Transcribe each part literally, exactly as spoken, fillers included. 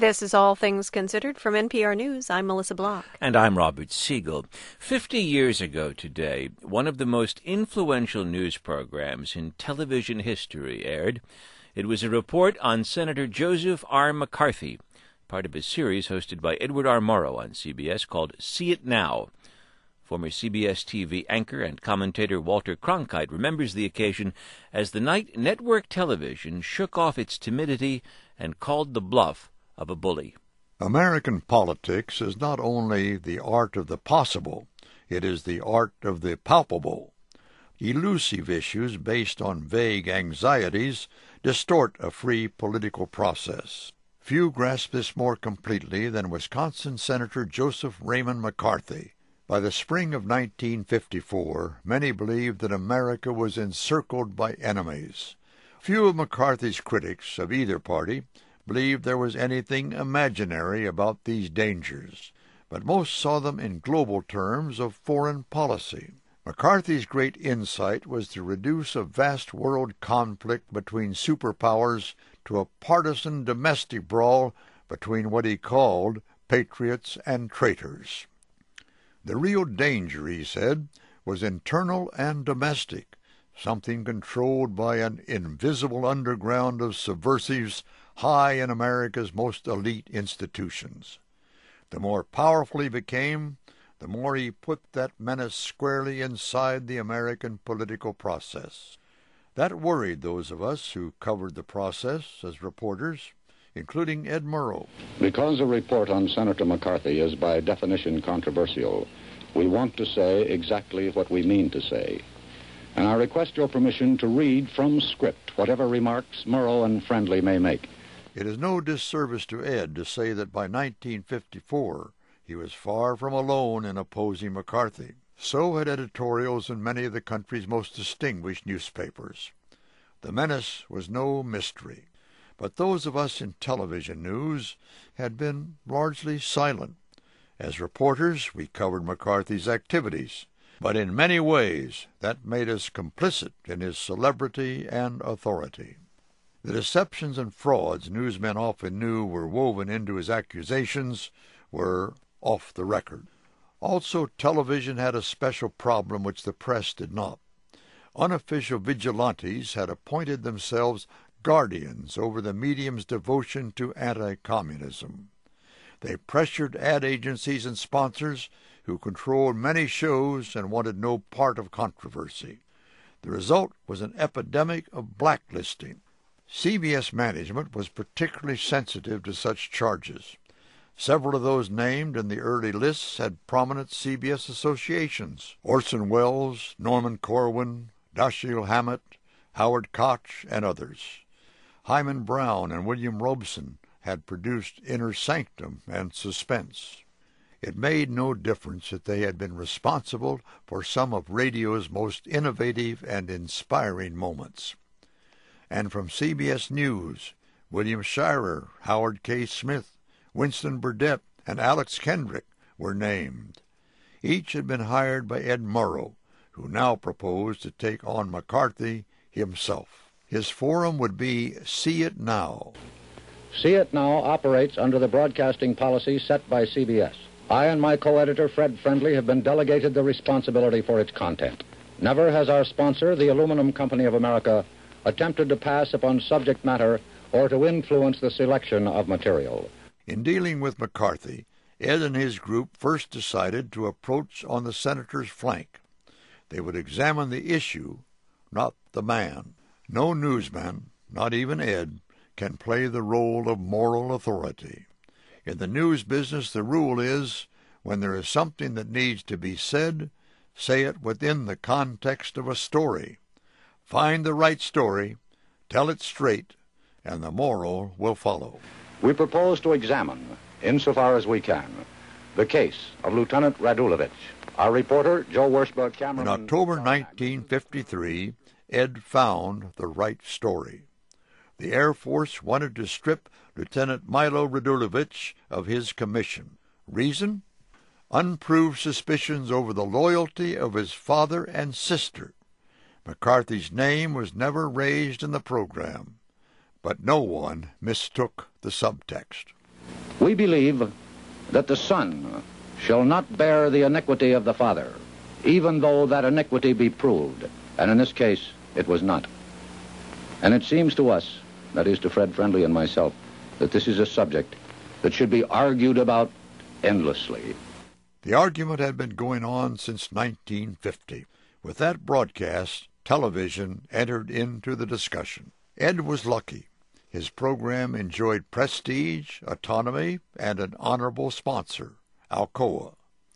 This is All Things Considered from N P R News. I'm Melissa Block. And I'm Robert Siegel. Fifty years ago today, one of the most influential news programs in television history aired. It was a report on Senator Joseph R. McCarthy, part of a series hosted by Edward R. Murrow on C B S called See It Now. Former C B S T V anchor and commentator Walter Cronkite remembers the occasion as the night network television shook off its timidity and called the bluff of a bully. American politics is not only the art of the possible, it is the art of the palpable. Elusive issues based on vague anxieties distort a free political process. Few grasp this more completely than Wisconsin Senator Joseph Raymond McCarthy. By the spring of nineteen fifty-four, many believed that America was encircled by enemies. Few of McCarthy's critics of either party believed there was anything imaginary about these dangers, but most saw them in global terms of foreign policy. McCarthy's great insight was to reduce a vast world conflict between superpowers to a partisan domestic brawl between what he called patriots and traitors. The real danger, he said, was internal and domestic, something controlled by an invisible underground of subversives high in America's most elite institutions. The more powerful he became, the more he put that menace squarely inside the American political process. That worried those of us who covered the process as reporters, including Ed Murrow. Because a report on Senator McCarthy is by definition controversial, we want to say exactly what we mean to say. And I request your permission to read from script whatever remarks Murrow and Friendly may make. It is no disservice to Ed to say that by nineteen fifty-four he was far from alone in opposing McCarthy. So had editorials in many of the country's most distinguished newspapers. The menace was no mystery, but those of us in television news had been largely silent. As reporters, we covered McCarthy's activities, but in many ways that made us complicit in his celebrity and authority. The deceptions and frauds newsmen often knew were woven into his accusations were off the record. Also, television had a special problem which the press did not. Unofficial vigilantes had appointed themselves guardians over the medium's devotion to anti-communism. They pressured ad agencies and sponsors who controlled many shows and wanted no part of controversy. The result was an epidemic of blacklisting. C B S management was particularly sensitive to such charges. Several of those named in the early lists had prominent C B S associations: Orson Welles, Norman Corwin, Dashiell Hammett, Howard Koch, and others. Hyman Brown and William Robeson had produced Inner Sanctum and Suspense. It made no difference that they had been responsible for some of radio's most innovative and inspiring moments. And from C B S News, William Shirer, Howard K. Smith, Winston Burdett, and Alex Kendrick were named. Each had been hired by Ed Murrow, who now proposed to take on McCarthy himself. His forum would be See It Now. See It Now operates under the broadcasting policy set by C B S. I and my co-editor, Fred Friendly, have been delegated the responsibility for its content. Never has our sponsor, the Aluminum Company of America, attempted to pass upon subject matter or to influence the selection of material. In dealing with McCarthy, Ed and his group first decided to approach on the senator's flank. They would examine the issue, not the man. No newsman, not even Ed, can play the role of moral authority. In the news business, the rule is, when there is something that needs to be said, say it within the context of a story. Find the right story, tell it straight, and the moral will follow. We propose to examine, insofar as we can, the case of Lieutenant Radulovich. Our reporter, Joe Wershberg Cameron. In October nineteen fifty-three, Ed found the right story. The Air Force wanted to strip Lieutenant Milo Radulovich of his commission. Reason? Unproved suspicions over the loyalty of his father and sister. McCarthy's name was never raised in the program, but no one mistook the subtext. We believe that the Son shall not bear the iniquity of the Father, even though that iniquity be proved. And in this case, it was not. And it seems to us, that is to Fred Friendly and myself, that this is a subject that should be argued about endlessly. The argument had been going on since nineteen fifty. With that broadcast, television entered into the discussion. Ed was lucky. His program enjoyed prestige, autonomy, and an honorable sponsor, Alcoa.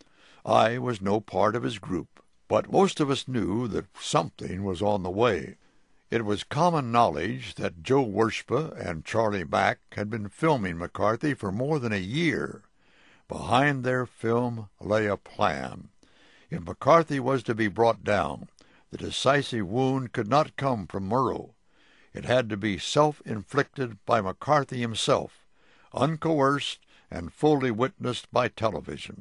I was no part of his group, but most of us knew that something was on the way. It was common knowledge that Joe Wiersbe and Charlie Mack had been filming McCarthy for more than a year. Behind their film lay a plan. If McCarthy was to be brought down, the decisive wound could not come from Murrow. It had to be self-inflicted by McCarthy himself, uncoerced and fully witnessed by television.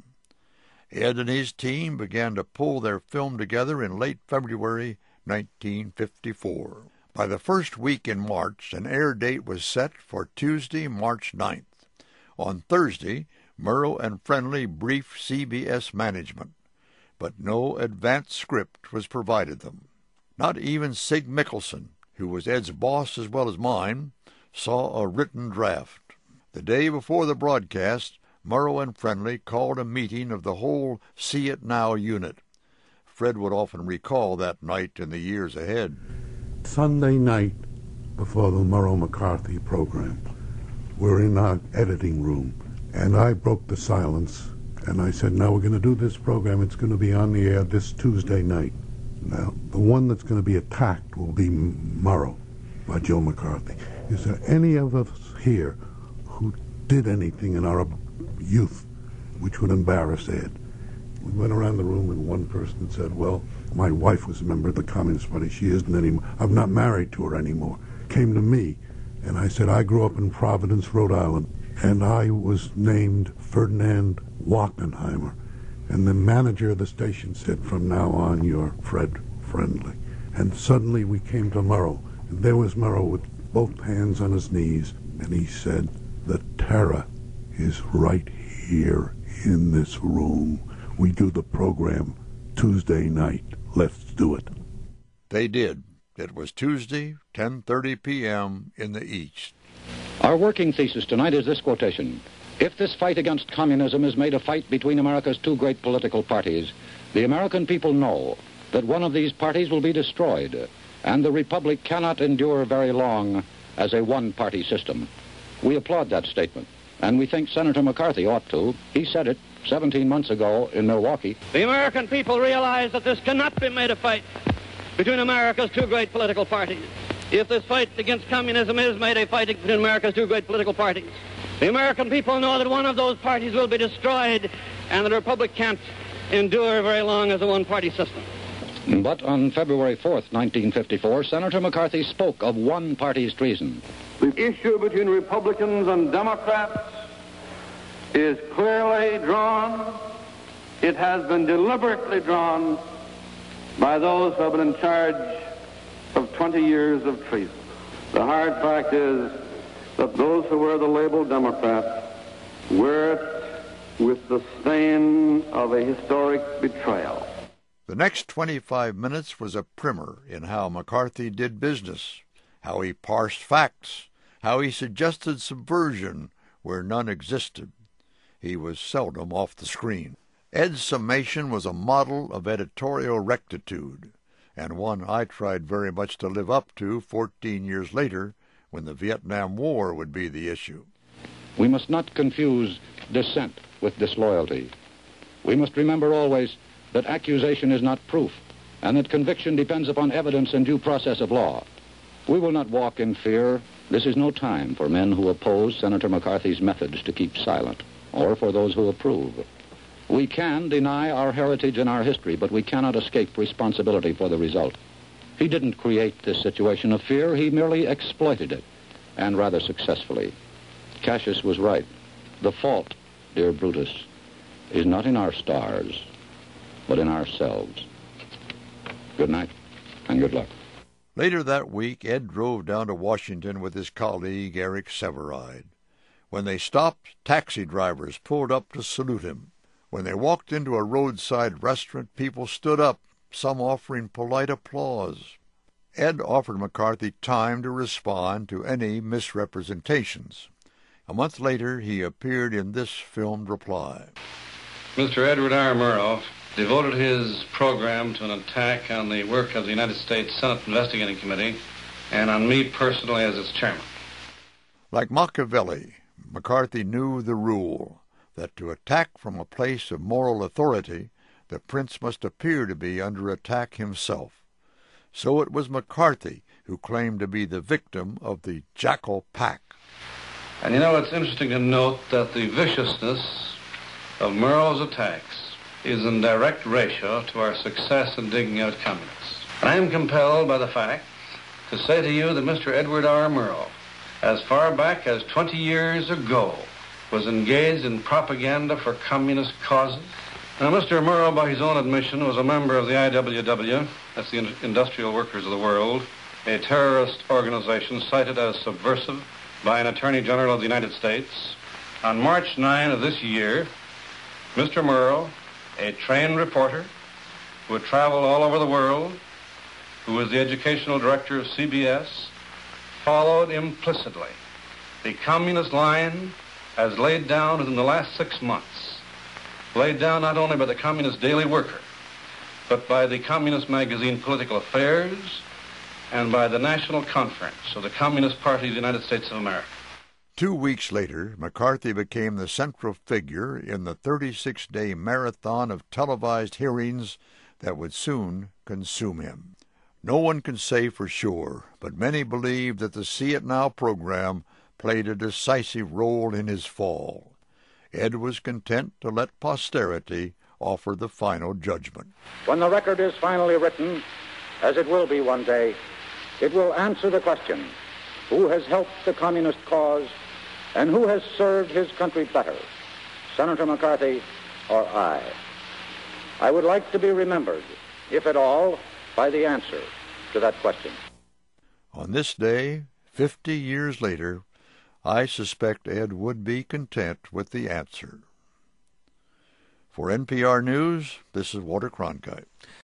Ed and his team began to pull their film together in late February nineteen fifty-four. By the first week in March, an air date was set for Tuesday, March ninth. On Thursday, Murrow and Friendly briefed C B S management, but no advance script was provided them. Not even Sig Mickelson, who was Ed's boss as well as mine, saw a written draft. The day before the broadcast, Murrow and Friendly called a meeting of the whole See It Now unit. Fred would often recall that night in the years ahead. Sunday night before the Murrow-McCarthy program, we're in our editing room, and I broke the silence, and I said, now we're going to do this program. It's going to be on the air this Tuesday night. Now, the one that's going to be attacked will be Murrow by Joe McCarthy. Is there any of us here who did anything in our youth which would embarrass Ed? We went around the room, and one person said, well, my wife was a member of the Communist Party. She isn't anymore. I'm not married to her anymore. Came to me, and I said, I grew up in Providence, Rhode Island, and I was named Ferdinand Wachenheimer. And the manager of the station said, from now on, you're Fred Friendly. And suddenly we came to Murrow, and there was Murrow with both hands on his knees, and he said, the terror is right here in this room. We do the program Tuesday night. Let's do it. They did. It was Tuesday, ten thirty p.m. in the East. Our working thesis tonight is this quotation. If this fight against communism is made a fight between America's two great political parties, the American people know that one of these parties will be destroyed, and the Republic cannot endure very long as a one-party system. We applaud that statement, and we think Senator McCarthy ought to. He said it seventeen months ago in Milwaukee. The American people realize that this cannot be made a fight between America's two great political parties. If this fight against communism is made a fight between America's two great political parties, the American people know that one of those parties will be destroyed, and the Republic can't endure very long as a one-party system. But on February fourth, nineteen fifty-four, Senator McCarthy spoke of one party's treason. The issue between Republicans and Democrats is clearly drawn. It has been deliberately drawn by those who have been in charge of twenty years of treason. The hard fact is that those who wear the label Democrat wear it with the stain of a historic betrayal. The next twenty-five minutes was a primer in how McCarthy did business, how he parsed facts, how he suggested subversion where none existed. He was seldom off the screen. Ed's summation was a model of editorial rectitude, and one I tried very much to live up to fourteen years later when the Vietnam War would be the issue. We must not confuse dissent with disloyalty. We must remember always that accusation is not proof, and that conviction depends upon evidence and due process of law. We will not walk in fear. This is no time for men who oppose Senator McCarthy's methods to keep silent, or for those who approve. We can deny our heritage and our history, but we cannot escape responsibility for the result. He didn't create this situation of fear. He merely exploited it, and rather successfully. Cassius was right. The fault, dear Brutus, is not in our stars, but in ourselves. Good night, and good luck. Later that week, Ed drove down to Washington with his colleague, Eric Sevareid. When they stopped, taxi drivers pulled up to salute him. When they walked into a roadside restaurant, people stood up, some offering polite applause. Ed offered McCarthy time to respond to any misrepresentations. A month later, he appeared in this filmed reply. Mister Edward R. Murrow devoted his program to an attack on the work of the United States Senate Investigating Committee and on me personally as its chairman. Like Machiavelli, McCarthy knew the rule that to attack from a place of moral authority, the prince must appear to be under attack himself. So it was McCarthy who claimed to be the victim of the Jackal Pack. And you know, it's interesting to note that the viciousness of Murrow's attacks is in direct ratio to our success in digging out communists. And I am compelled by the fact to say to you that Mister Edward R. Murrow, as far back as twenty years ago, was engaged in propaganda for communist causes. Now, Mister Murrow, by his own admission, was a member of the I W W, that's the Industrial Workers of the World, a terrorist organization cited as subversive by an Attorney General of the United States. On March ninth of this year, Mister Murrow, a trained reporter who had traveled all over the world, who was the educational director of C B S, followed implicitly the communist line as laid down within the last six months, laid down not only by the Communist Daily Worker, but by the Communist magazine Political Affairs and by the National Conference of the Communist Party of the United States of America. Two weeks later, McCarthy became the central figure in the thirty-six day marathon of televised hearings that would soon consume him. No one can say for sure, but many believe that the See It Now program played a decisive role in his fall. Ed was content to let posterity offer the final judgment. When the record is finally written, as it will be one day, it will answer the question, who has helped the communist cause and who has served his country better, Senator McCarthy or I? I would like to be remembered, if at all, by the answer to that question. On this day, fifty years later, I suspect Ed would be content with the answer. For N P R News, this is Walter Cronkite.